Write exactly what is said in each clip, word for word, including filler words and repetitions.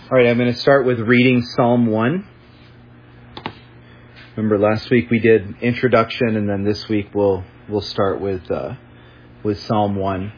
All right, I'm going to start with reading Psalm one. Remember, last week we did introduction, and then this week we'll we'll start with uh, with Psalm one.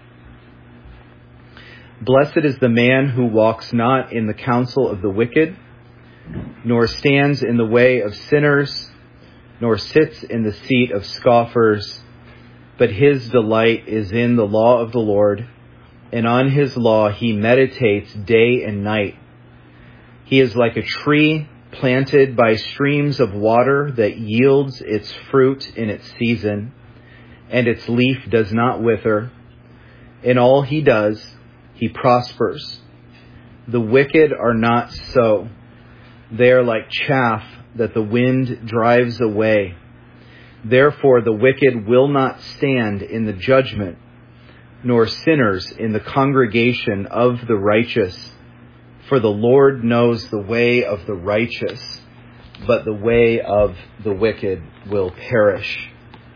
Blessed is the man who walks not in the counsel of the wicked, nor stands in the way of sinners, nor sits in the seat of scoffers, but his delight is in the law of the Lord, and on his law he meditates day and night. He is like a tree planted by streams of water that yields its fruit in its season, and its leaf does not wither. In all he does, he prospers. The wicked are not so. They are like chaff that the wind drives away. Therefore the wicked will not stand in the judgment, nor sinners in the congregation of the righteous. For the Lord knows the way of the righteous, but the way of the wicked will perish.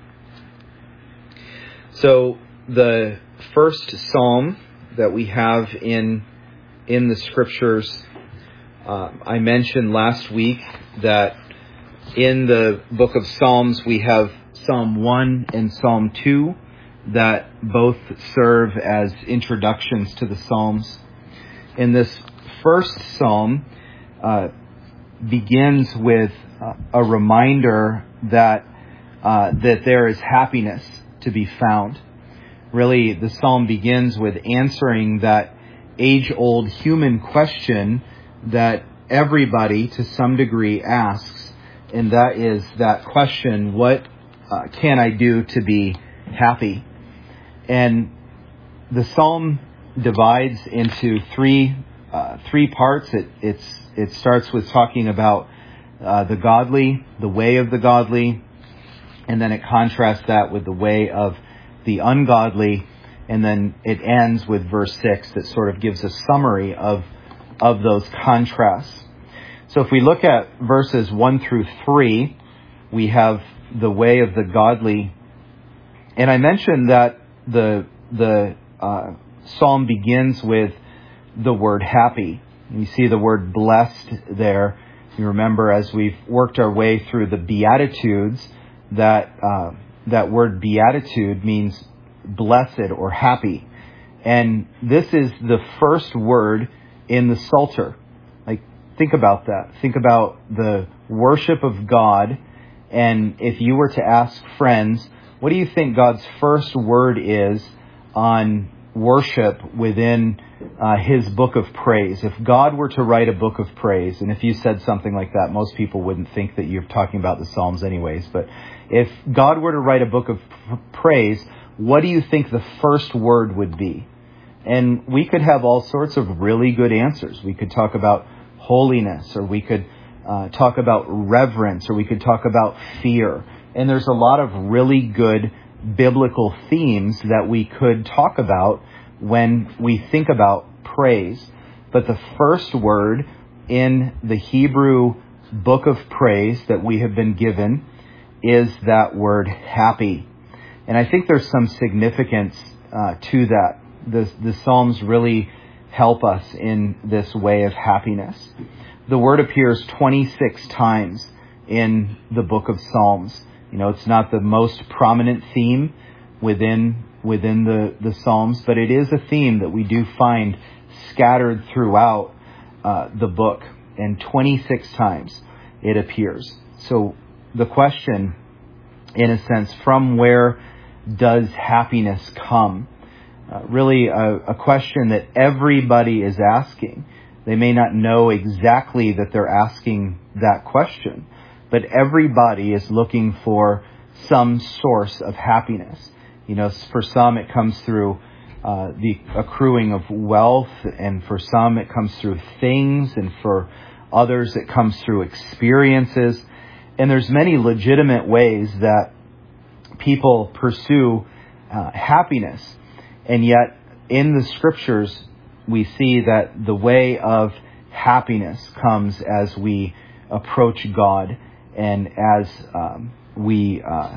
So the first psalm that we have in in the scriptures, uh, I mentioned last week that in the book of Psalms we have Psalm one and Psalm two that both serve as introductions to the Psalms. In this first psalm uh, begins with uh, a reminder that uh, that there is happiness to be found. Really, the psalm begins with answering that age-old human question that everybody, to some degree, asks, and that is that question: what uh, can I do to be happy? And the psalm divides into three Uh, three parts. It it's it starts with talking about uh, the godly, the way of the godly, and then it contrasts that with the way of the ungodly, and then it ends with verse six that sort of gives a summary of of those contrasts. So if we look at verses one through three, we have the way of the godly, and I mentioned that the the uh, psalm begins with the word happy. You see the word blessed there. You remember, as we've worked our way through the Beatitudes, that uh, that word beatitude means blessed or happy. And this is the first word in the Psalter. Like, think about that. Think about the worship of God. And if you were to ask friends, what do you think God's first word is on worship within uh, his book of praise? If God were to write a book of praise, and if you said something like that, most people wouldn't think that you're talking about the Psalms anyways, but if God were to write a book of praise, what do you think the first word would be? And we could have all sorts of really good answers. We could talk about holiness, or we could uh, talk about reverence, or we could talk about fear. And there's a lot of really good biblical themes that we could talk about when we think about praise. But the first word in the Hebrew book of praise that we have been given is that word happy. And I think there's some significance uh, to that. The, the Psalms really help us in this way of happiness. The word appears twenty-six times in the book of Psalms. You know, it's not the most prominent theme within within the, the Psalms, but it is a theme that we do find scattered throughout uh, the book. And twenty-six times it appears. So the question, in a sense, from where does happiness come? Uh, really a, a question that everybody is asking. They may not know exactly that they're asking that question, but everybody is looking for some source of happiness. You know, for some it comes through uh, the accruing of wealth, and for some it comes through things, and for others it comes through experiences. And there's many legitimate ways that people pursue uh, happiness. And yet in the scriptures we see that the way of happiness comes as we approach God, and as um, we uh,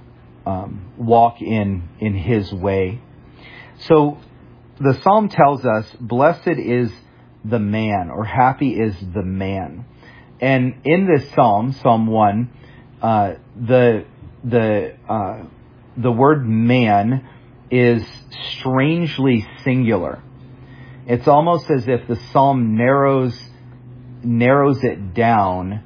um, walk in in His way. So the psalm tells us, blessed is the man, or happy is the man. And in this psalm, Psalm one, uh, the the uh, the word man is strangely singular. It's almost as if the psalm narrows narrows it down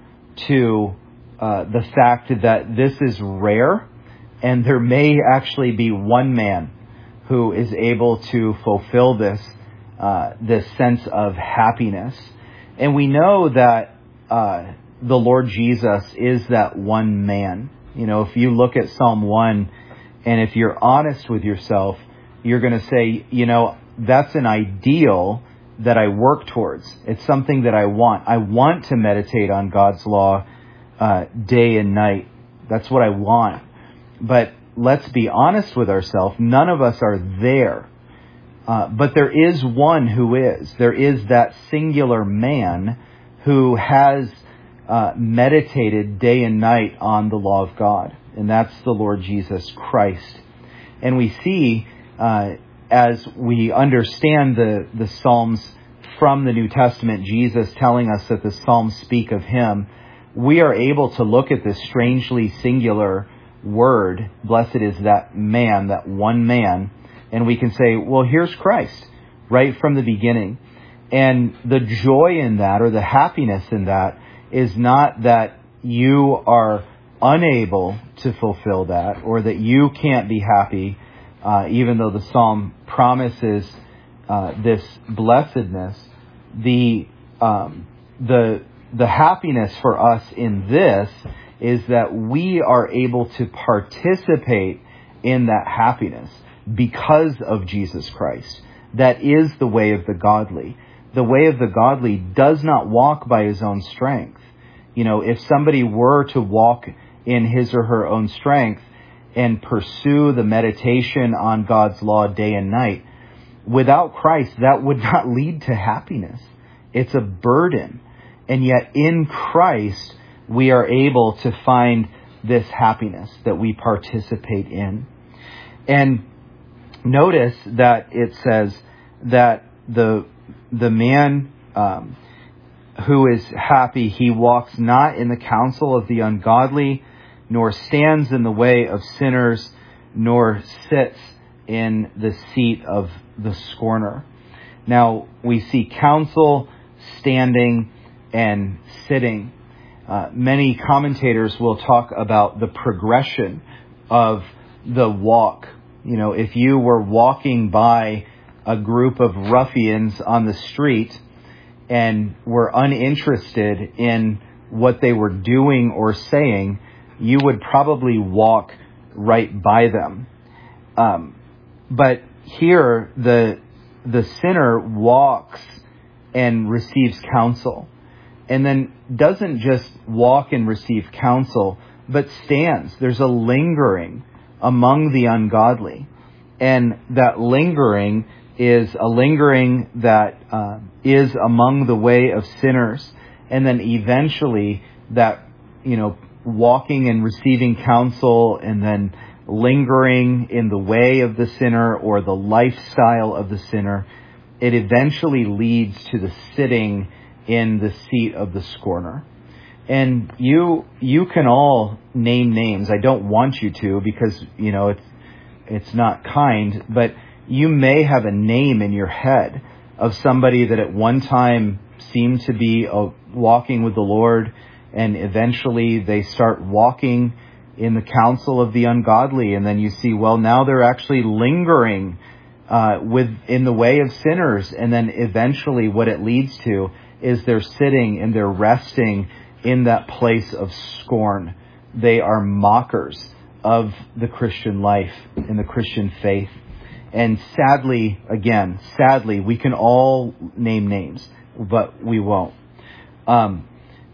to uh, the fact that this is rare, and there may actually be one man who is able to fulfill this uh, this sense of happiness. And we know that uh, the Lord Jesus is that one man. You know, if you look at Psalm one, and if you're honest with yourself, you're going to say, you know, that's an ideal that I work towards. It's something that I want. I want to meditate on God's law uh, day and night. That's what I want. But let's be honest with ourselves. None of us are there. Uh, but there is one who is. There is that singular man who has uh, meditated day and night on the law of God. And that's the Lord Jesus Christ. And we see, uh, as we understand the, the Psalms from the New Testament, Jesus telling us that the Psalms speak of him, we are able to look at this strangely singular word, blessed is that man, that one man, and we can say, well, here's Christ, right from the beginning. And the joy in that, or the happiness in that, is not that you are unable to fulfill that, or that you can't be happy, uh, even though the psalm promises uh, this blessedness. The um, the the happiness for us in this is that we are able to participate in that happiness because of Jesus Christ. That is the way of the godly. The way of the godly does not walk by his own strength. You know, if somebody were to walk in his or her own strength and pursue the meditation on God's law day and night, without Christ, that would not lead to happiness. It's a burden. And yet in Christ, we are able to find this happiness that we participate in. And notice that it says that the the man um, who is happy, he walks not in the counsel of the ungodly, nor stands in the way of sinners, nor sits in the seat of the scorner. Now, we see counsel, standing, and sitting. Uh, many commentators will talk about the progression of the walk. You know, if you were walking by a group of ruffians on the street and were uninterested in what they were doing or saying, you would probably walk right by them. Um, but here, the the sinner walks and receives counsel, and then doesn't just walk and receive counsel, but stands. There's a lingering among the ungodly, and that lingering is a lingering that uh, is among the way of sinners, and then eventually that, you know, walking and receiving counsel and then lingering in the way of the sinner or the lifestyle of the sinner, it eventually leads to the sitting in the seat of the scorner. And you you can all name names. I don't want you to, because, you know, it's it's not kind, but you may have a name in your head of somebody that at one time seemed to be uh, walking with the Lord, and eventually they start walking in the counsel of the ungodly, and then you see, well, now they're actually lingering uh, with in the way of sinners, and then eventually what it leads to is they're sitting and they're resting in that place of scorn. They are mockers of the Christian life and the Christian faith. And sadly, again, sadly, we can all name names, but we won't. Um,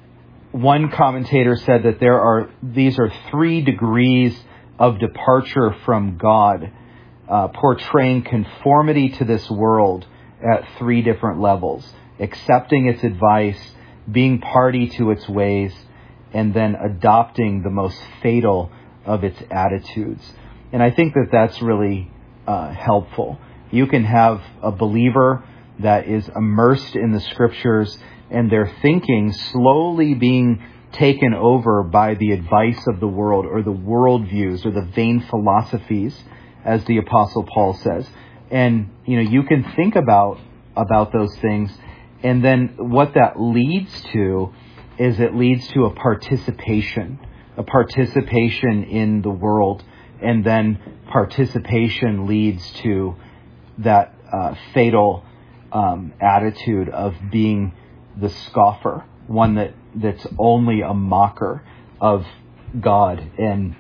one commentator said that there are these are three degrees of departure from God, uh, portraying conformity to this world at three different levels: accepting its advice, being party to its ways, and then adopting the most fatal of its attitudes. And I think that that's really uh, helpful. You can have a believer that is immersed in the scriptures, and their thinking slowly being taken over by the advice of the world, or the worldviews, or the vain philosophies, as the Apostle Paul says. And, you know, you can think about, about those things, and then what that leads to is it leads to a participation, a participation in the world, and then participation leads to that uh, fatal um, attitude of being the scoffer, one that, that's only a mocker of God and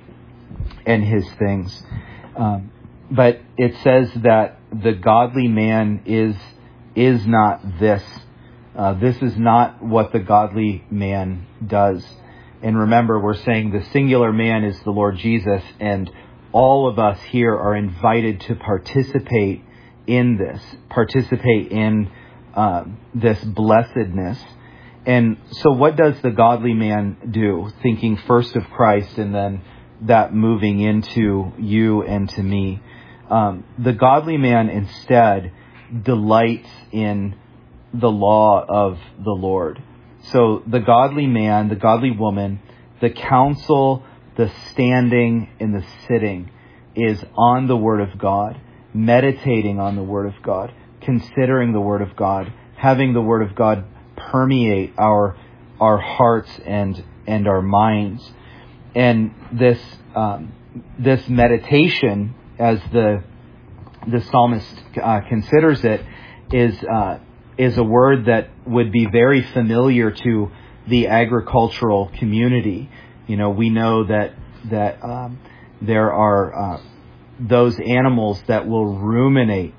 and His things. Um, but it says that the godly man is is not this. Uh, this is not what the godly man does. And remember, we're saying the singular man is the Lord Jesus, and all of us here are invited to participate in this, participate in uh, this blessedness. And so what does the godly man do? Thinking first of Christ and then that moving into you and to me. Um, the godly man instead delights in the law of the Lord. So the godly man, the godly woman, the counsel, the standing, and the sitting is on the Word of God, meditating on the Word of God, considering the Word of God, having the Word of God permeate our our hearts and and our minds. And this um, this meditation, as the the psalmist uh, considers it, is uh, is a word that would be very familiar to the agricultural community. You know, we know that that um, there are uh, those animals that will ruminate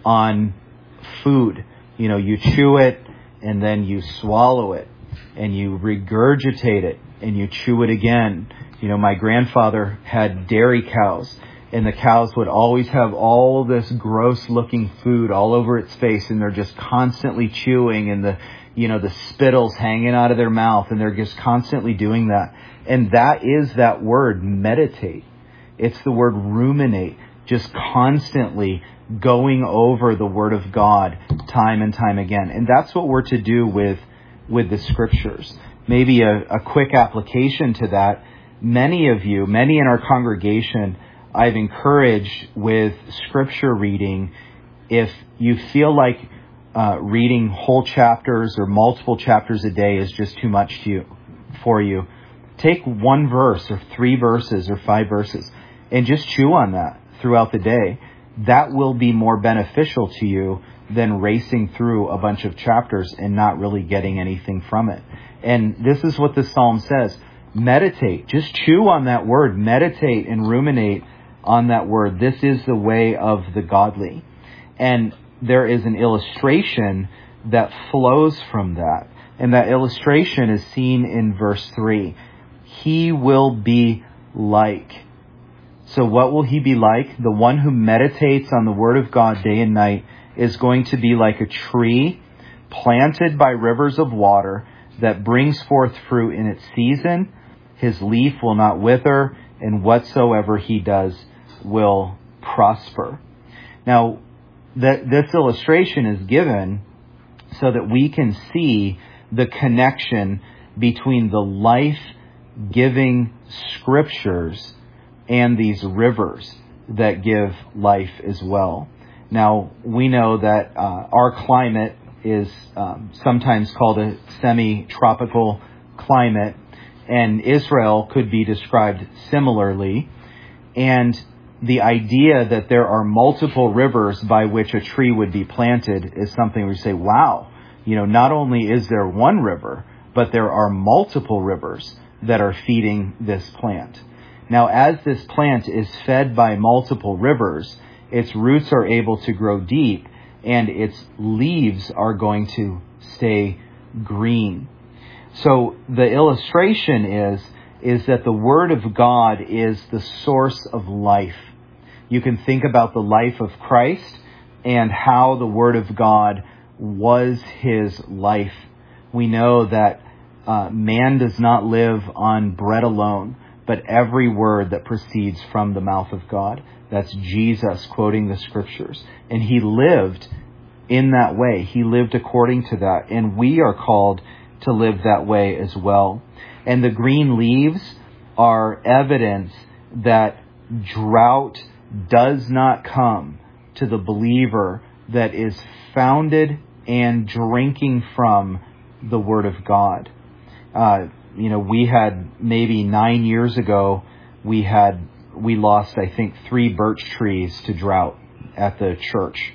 on food. You know, you chew it and then you swallow it and you regurgitate it and you chew it again. You know, my grandfather had dairy cows, and the cows would always have all this gross looking food all over its face, and they're just constantly chewing, and the, you know, the spittle's hanging out of their mouth, and they're just constantly doing that. And that is that word, meditate. It's the word ruminate, just constantly going over the Word of God time and time again. And that's what we're to do with, with the Scriptures. Maybe a, a quick application to that. Many of you, many in our congregation, I've encouraged with Scripture reading, if you feel like uh, reading whole chapters or multiple chapters a day is just too much to you, for you, take one verse or three verses or five verses and just chew on that throughout the day. That will be more beneficial to you than racing through a bunch of chapters and not really getting anything from it. And this is what the Psalm says. Meditate. Just chew on that word. Meditate and ruminate on that word. This is the way of the godly. And there is an illustration that flows from that. And that illustration is seen in verse three. He will be like. So what will he be like? The one who meditates on the Word of God day and night is going to be like a tree planted by rivers of water that brings forth fruit in its season. His leaf will not wither, and whatsoever he does will prosper. Now, that this illustration is given so that we can see the connection between the life-giving Scriptures and these rivers that give life as well. Now, we know that uh, our climate is um, sometimes called a semi-tropical climate, and Israel could be described similarly. And the idea that there are multiple rivers by which a tree would be planted is something we say, wow, you know, not only is there one river, but there are multiple rivers that are feeding this plant. Now, as this plant is fed by multiple rivers, its roots are able to grow deep, and its leaves are going to stay green. So the illustration is, is that the Word of God is the source of life. You can think about the life of Christ and how the Word of God was His life. We know that uh, man does not live on bread alone, but every word that proceeds from the mouth of God. That's Jesus quoting the Scriptures. And He lived in that way. He lived according to that. And we are called to live that way as well. And the green leaves are evidence that drought does not come to the believer that is founded and drinking from the Word of God. Uh, you know, we had maybe nine years ago, we had, we lost, I think, three birch trees to drought at the church.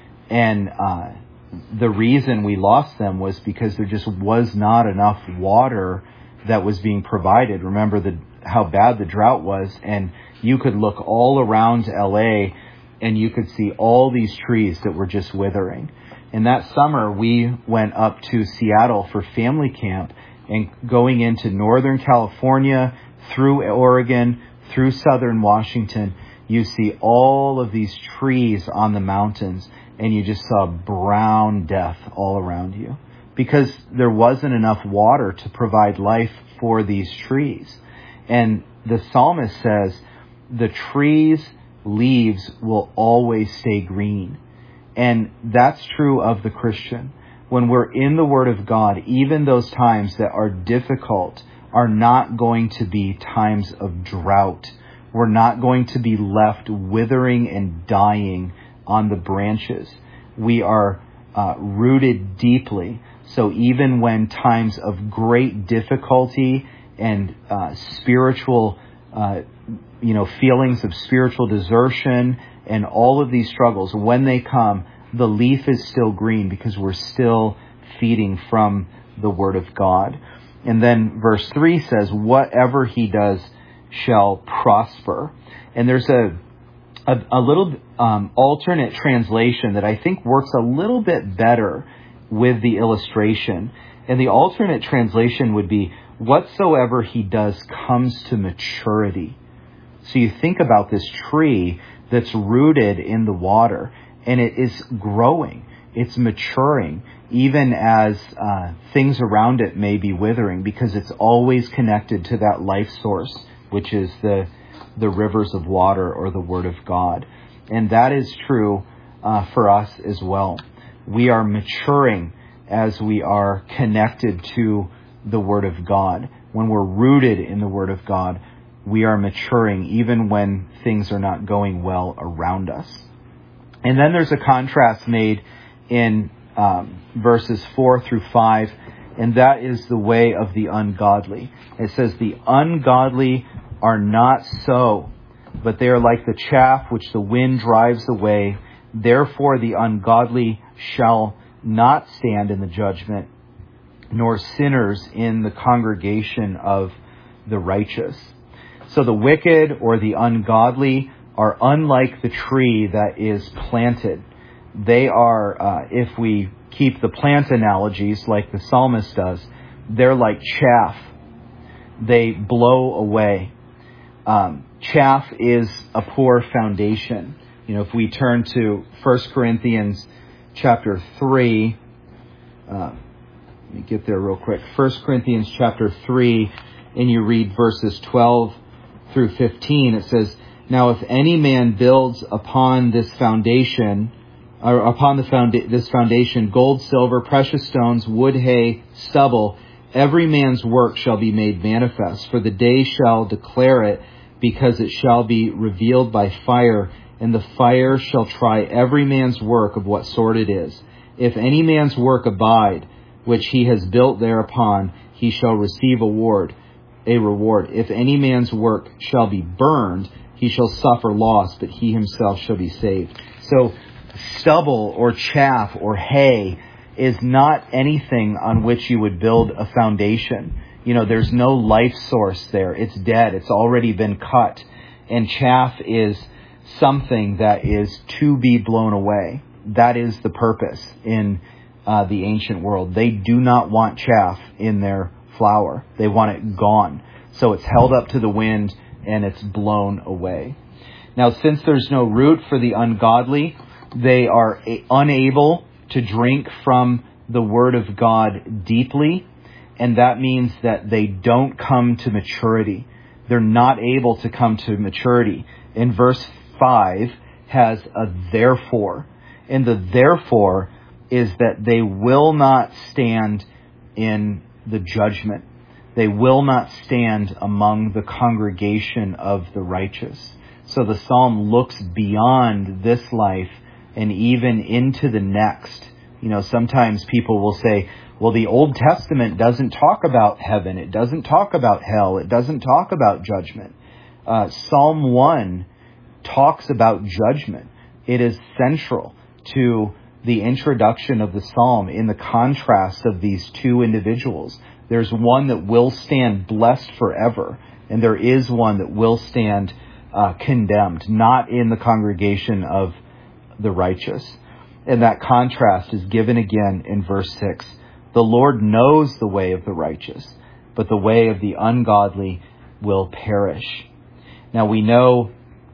And uh, the reason we lost them was because there just was not enough water that was being provided. Remember the how bad the drought was, and you could look all around L A and you could see all these trees that were just withering. And that summer we went up to Seattle for family camp, and going into Northern California, through Oregon, through Southern Washington, you see all of these trees on the mountains, and you just saw brown death all around you because there wasn't enough water to provide life for these trees. And the psalmist says the trees' leaves will always stay green. And that's true of the Christian. When we're in the Word of God, even those times that are difficult are not going to be times of drought. We're not going to be left withering and dying on the branches. We are uh, rooted deeply. So even when times of great difficulty and uh, spiritual, uh, you know, feelings of spiritual desertion and all of these struggles, when they come, the leaf is still green because we're still feeding from the Word of God. And then verse three says, whatever he does shall prosper. And there's a a, a little um, alternate translation that I think works a little bit better with the illustration. And the alternate translation would be, whatsoever he does comes to maturity. So you think about this tree that's rooted in the water, and it is growing. It's maturing, even as uh, things around it may be withering, because it's always connected to that life source, which is the the rivers of water or the Word of God. And that is true uh, for us as well. We are maturing as we are connected to the Word of God. When we're rooted in the Word of God, we are maturing even when things are not going well around us. And then there's a contrast made in um, verses four through five, and that is the way of the ungodly. It says, the ungodly are not so, but they are like the chaff which the wind drives away. Therefore the ungodly shall not stand in the judgment, nor sinners in the congregation of the righteous. So the wicked or the ungodly are unlike the tree that is planted. They are, uh, if we keep the plant analogies like the psalmist does, they're like chaff. They blow away. Um, chaff is a poor foundation. You know, if we turn to First Corinthians chapter three, uh, let me get there real quick. First Corinthians chapter three, and you read verses twelve through fifteen, it says, now if any man builds upon this foundation, or upon the founda- this foundation, gold, silver, precious stones, wood, hay, stubble, every man's work shall be made manifest, for the day shall declare it, because it shall be revealed by fire, and the fire shall try every man's work of what sort it is. If any man's work abide, which he has built thereupon, he shall receive award, a reward. If any man's work shall be burned, he shall suffer loss, but he himself shall be saved. So stubble or chaff or hay is not anything on which you would build a foundation. You know, there's no life source there. It's dead. It's already been cut. And chaff is something that is to be blown away. That is the purpose in uh, the ancient world. They do not want chaff in their flour. They want it gone. So it's held up to the wind and it's blown away. Now, since there's no root for the ungodly, they are a- unable to drink from the Word of God deeply. And that means that they don't come to maturity. They're not able to come to maturity. And verse five has a therefore. And the therefore is that they will not stand in the judgment. They will not stand among the congregation of the righteous. So the psalm looks beyond this life and even into the next. You know, sometimes people will say, well, the Old Testament doesn't talk about heaven. It doesn't talk about hell. It doesn't talk about judgment. Uh, Psalm one talks about judgment. It is central to the introduction of the psalm in the contrast of these two individuals. There's one that will stand blessed forever, and there is one that will stand uh, condemned, not in the congregation of the righteous. And that contrast is given again in verse six. The Lord knows the way of the righteous, but the way of the ungodly will perish. Now we know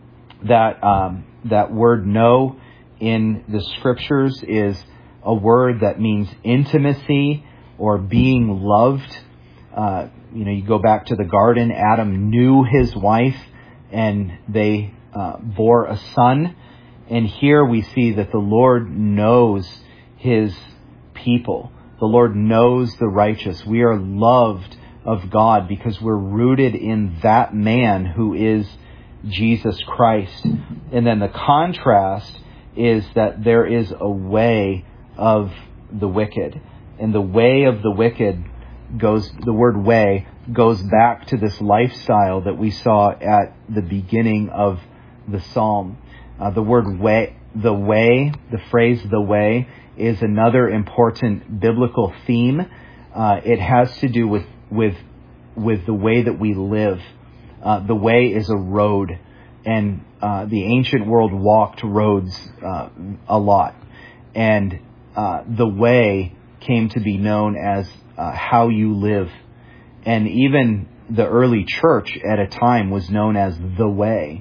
that um, that word know in the scriptures is a word that means intimacy or being loved. Uh, you know, you go back to the garden, Adam knew his wife and they uh, bore a son. And here we see that the Lord knows his people. The Lord knows the righteous. We are loved of God because we're rooted in that man who is Jesus Christ. And then the contrast is that there is a way of the wicked. And the way of the wicked goes, the word way goes back to this lifestyle that we saw at the beginning of the psalm. Uh, the word way, the way, the phrase the way, is another important biblical theme. Uh, it has to do with with with the way that we live. Uh, the way is a road, and uh, the ancient world walked roads uh, a lot, and uh, the way came to be known as uh, how you live, and even the early church at a time was known as the way.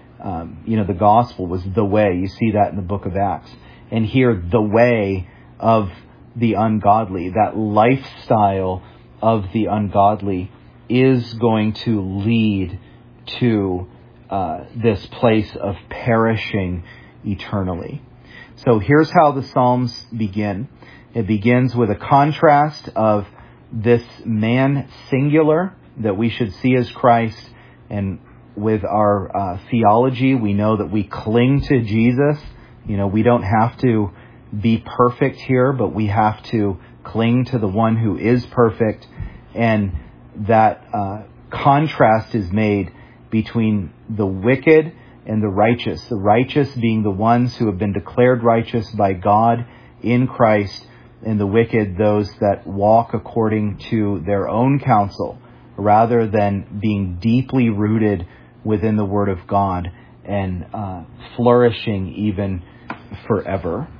Um, you know, the gospel was the way. You see that in the book of Acts. And here, the way of the ungodly, that lifestyle of the ungodly is going to lead to uh, this place of perishing eternally. So here's how the Psalms begin. It begins with a contrast of this man singular that we should see as Christ, and with our uh, theology, we know that we cling to Jesus. You know, we don't have to be perfect here, but we have to cling to the one who is perfect. And that uh, contrast is made between the wicked and the righteous. The righteous being the ones who have been declared righteous by God in Christ, and the wicked, those that walk according to their own counsel, rather than being deeply rooted within the Word of God and uh, flourishing even forever.